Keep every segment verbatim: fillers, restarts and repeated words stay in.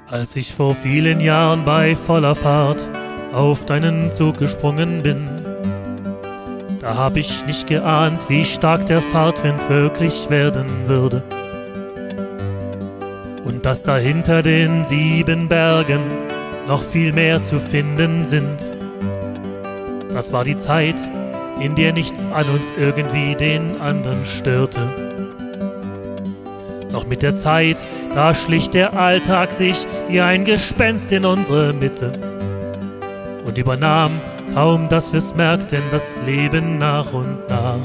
Als ich vor vielen Jahren bei voller Fahrt auf deinen Zug gesprungen bin, da hab ich nicht geahnt, wie stark der Fahrtwind wirklich werden würde. Und dass da hinter den sieben Bergen noch viel mehr zu finden sind. Das war die Zeit, in der nichts an uns irgendwie den anderen störte. Doch mit der Zeit, da schlich der Alltag sich wie ein Gespenst in unsere Mitte und übernahm, kaum dass wir's merkten, das Leben nach und nach.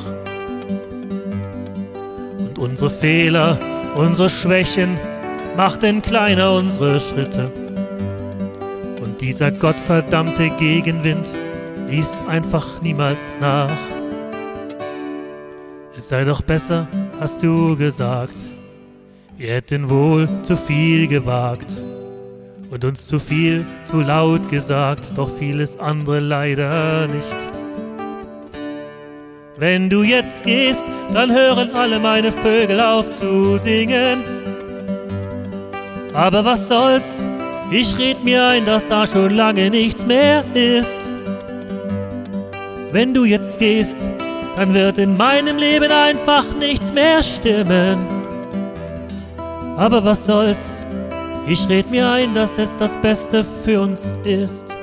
Und unsere Fehler, unsere Schwächen machten kleiner unsere Schritte. Und dieser gottverdammte Gegenwind ließ einfach niemals nach. Es sei doch besser, hast du gesagt, wir hätten wohl zu viel gewagt und uns zu viel, zu laut gesagt, doch vieles andere leider nicht. Wenn du jetzt gehst, dann hören alle meine Vögel auf zu singen. Aber was soll's, ich red mir ein, dass da schon lange nichts mehr ist. Wenn du jetzt gehst, dann wird in meinem Leben einfach nichts mehr stimmen. Aber was soll's, ich red mir ein, dass es das Beste für uns ist.